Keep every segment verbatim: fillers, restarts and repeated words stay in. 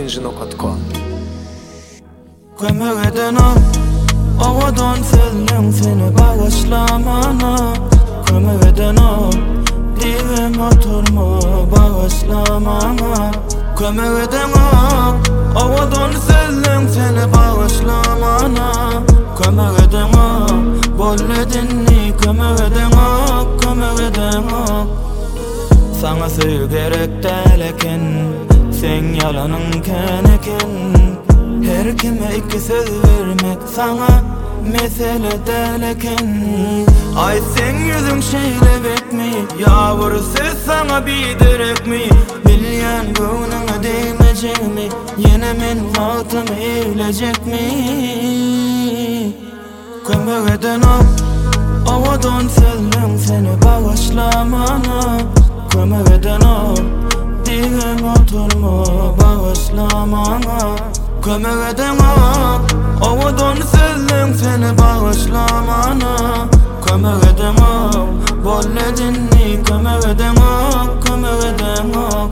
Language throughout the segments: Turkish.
ikinci nokta com. Kömüreden al, havadan selin seni bağışlamana. Kömüreden al, divim oturma bağışlamana. Kömüreden al, havadan selin seni bağışlamana. Kömüreden al, bolledinni kömüreden al, kömüreden al. Sana söy gerek değilken, sen yalanın keneken. Her kime iki söz vermek sana mesele değilken. Ay sen yüzün şeyle bekmi, yağmur ses sana biderek mi? Bilyen gönlüne değmeyecek mi? Yine men vaatımı eylecek mi? Kömürden al, havadan selin seni bağışlamana. Kömürden al, divim oturma bağışlamana. Kömürden al, havadan selin seni bağışlamana. Kömürden al, bolledinni kömürden al, kömürden al.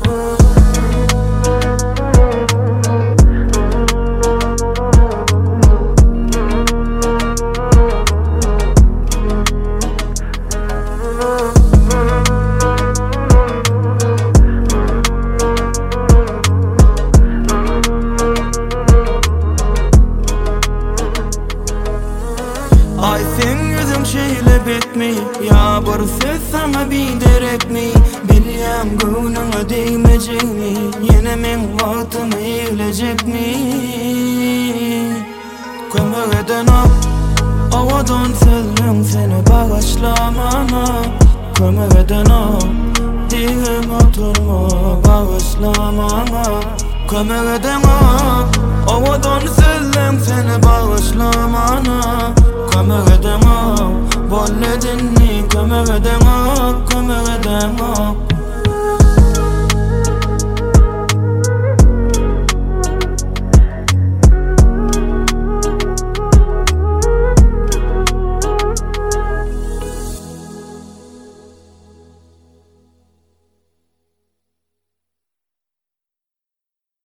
Ay sen yüzün şeyle bitmi, yağmur ses sana biderek mi? Bilyen gönlüne değmeyecek mi? Yine men vaatımı eylecek mi? Kömürden al, havadan selin seni bağışlamana. Kömürden al, divim oturma bağışlamana. Kömürden al, havadan selin seni bağışlamana. Kömürden al, bolledinni kömürden al, kömürden al.